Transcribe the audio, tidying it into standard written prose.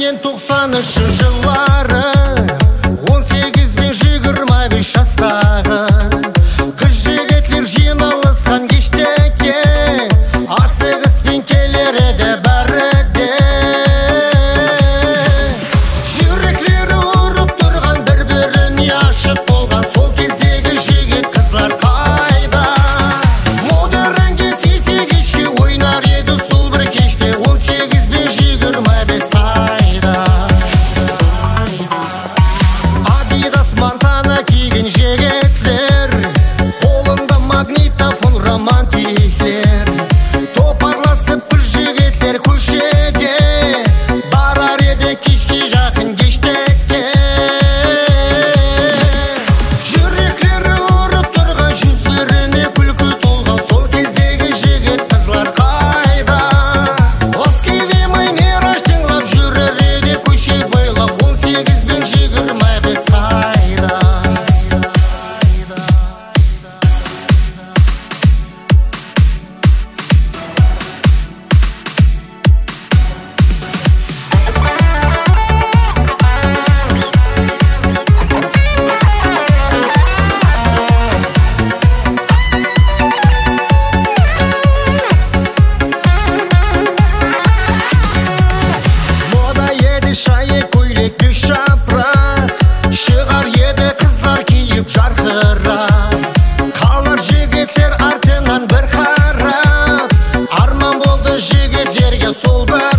90-шы жыллары 18 бен 25 жастағы қыз жігітлер жиналысқан кештеке асығыспен келер еді бәрі де жүректері ұрып тұрған бір-біріне ашық болған сол кездегі жігіт қызлар қайда модернге сесе кешке ойнар еді сол бір кеште 18 бен 25 Монтана киген жігітлер қолында магнитофон романтиктер топарласып бір жігітлер көшеде барар еді кешке жақын кештекке жүректері ұрып тұрған жүздеріне күлкі толған сол кездегі жігіт қызлар қайда ласкивый мой мираж тыңлап жүрер еді көше бойлап 18 бен 25 шайы көйлек бес жапырақ шығар еді қыздар киіп жарқырап қалар жігіттер артынан бір қарап арман болды жігітлерге сол бір